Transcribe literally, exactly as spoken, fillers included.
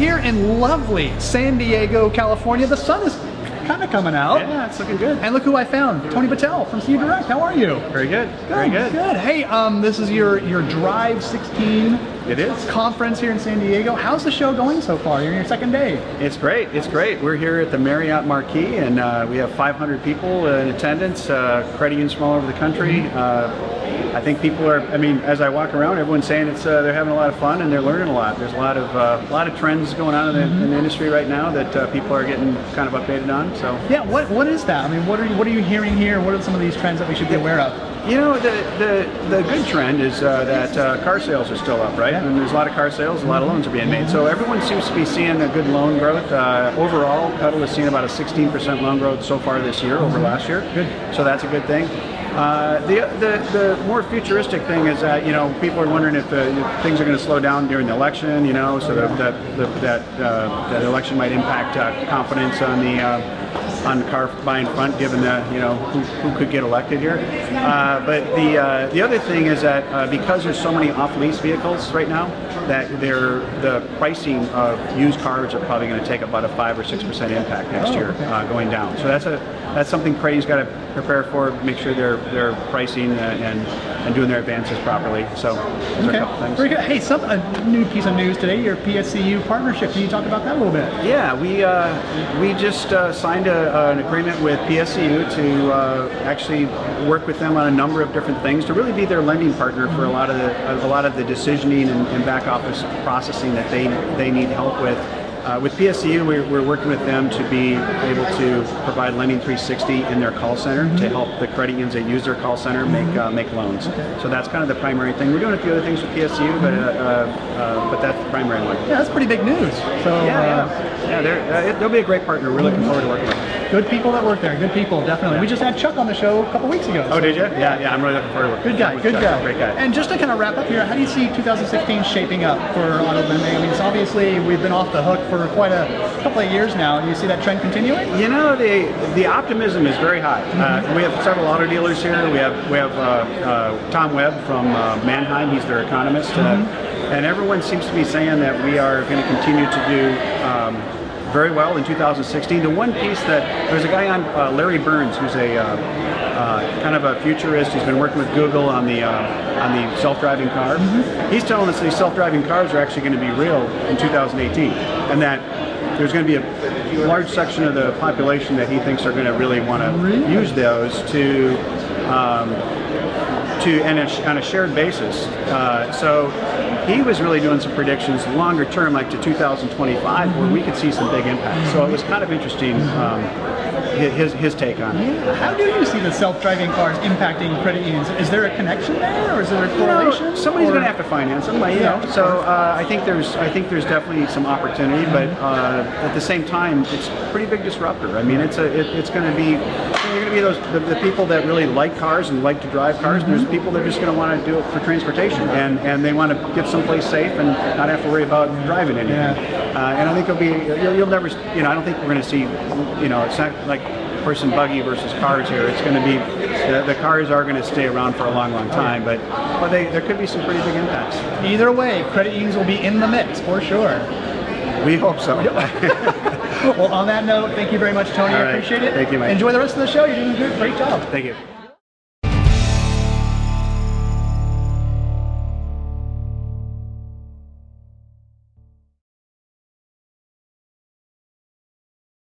here in lovely San Diego, California. The sun is kind of coming out. Yeah, it's looking good. And look who I found, Tony Patel from C U Direct. How are you? Very good. Good, Very good. Good. Hey, um, this is your your Drive sixteen. It is. Conference here in San Diego. How's the show going so far? You're in your second day. It's great. It's great. We're here at the Marriott Marquis, and uh, we have five hundred people in attendance. Uh, credit unions from all over the country. Uh, I think people are. I mean, as I walk around, everyone's saying it's uh, they're having a lot of fun and they're learning a lot. There's a lot of uh, a lot of trends going on in the, mm-hmm. in the industry right now that uh, people are getting kind of updated on. So yeah, what what is that? I mean, what are you what are you hearing here? What are some of these trends that we should be aware of? You know, the the, the good trend is uh, that uh, car sales are still up, right? Yeah. And there's a lot of car sales, a lot of loans are being made. So everyone seems to be seeing a good loan growth. Uh, overall, Petal has seen about a sixteen percent loan growth so far this year over last year. Good. So that's a good thing. Uh, the, the the more futuristic thing is that, you know, people are wondering if, the, if things are going to slow down during the election, you know, so that that the, that, uh, that election might impact uh, confidence on the uh, on the car buying front, given the, you know, who, who could get elected here. Uh, but the uh, the other thing is that uh, because there's so many off-lease vehicles right now, that they're, the pricing of used cars are probably going to take about a five or six percent impact next oh, year, okay. uh, going down. So that's a that's something Credit's got to prepare for, make sure they're they're pricing and and doing their advances properly. So those okay. are a couple things. Very good. Hey, some a new piece of news today. Your P S C U partnership. Can you talk about that a little bit? Yeah, we uh, we just uh, signed a, an agreement with P S C U to uh, actually work with them on a number of different things, to really be their lending partner for a lot of the a lot of the decisioning and, and back office processing that they they need help with. Uh, with P S C U, we're, we're working with them to be able to provide Lending three sixty in their call center, mm-hmm. to help the credit unions that use their call center make uh, make loans. Okay. So that's kind of the primary thing. We're doing a few other things with P S C U, but uh, uh, but that's the primary one. Yeah, that's pretty big news. So yeah, uh, yeah, yeah they're, uh, it, they'll be a great partner. We're looking forward to working with them. Good people that work there. Good people, definitely. Yeah. We just had Chuck on the show a couple weeks ago. Oh, so. did you? Yeah, yeah. I'm really looking forward to working. Good guy. with Good Chuck. guy. Great guy. And just to kind of wrap up here, how do you see two thousand sixteen shaping up for auto lending? I mean, it's obviously we've been off the hook for quite a couple of years now. Do you see that trend continuing? You know, the the optimism is very high. Mm-hmm. uh, we have several auto dealers here. We have we have uh, uh, Tom Webb from uh, Mannheim. He's their economist, mm-hmm. uh, and everyone seems to be saying that we are going to continue to do Um, very well in two thousand sixteen. The one piece that, there's a guy on, uh, Larry Burns, who's a uh, uh, kind of a futurist. He's been working with Google on the uh, on the self-driving car. Mm-hmm. He's telling us these self-driving cars are actually going to be real in two thousand eighteen, and that there's going to be a large section of the population that he thinks are going to really want to really? use those to um, to and on a shared basis. Uh, so he was really doing some predictions longer term, like to two thousand twenty-five, mm-hmm. where we could see some big impact. So it was kind of interesting, um, his his take on it. Yeah. How do you see the self-driving cars impacting credit unions? Is there a connection there, or is there a correlation? You know, somebody's going to have to finance them, you know. So uh, I think there's I think there's definitely some opportunity, but uh, at the same time, it's a pretty big disruptor. I mean, it's a it, it's going to be you're going to be those the, the people that really like cars and like to drive cars. Mm-hmm. And there's people that are just going to want to do it for transportation, and and they want to get someplace safe and not have to worry about driving anything. Yeah. Uh, and I think it'll be you'll, you'll never you know I don't think we're going to see you know it's not like horse and buggy versus cars here. It's going to be the, the cars are going to stay around for a long, long time, but but they there could be some pretty big impacts. Either way, credit unions will be in the mix for sure. We hope so. Well, on that note, thank you very much, Tony. All I right. appreciate it. Thank you, Mike. Enjoy the rest of the show. You're doing a good, great job. Thank you.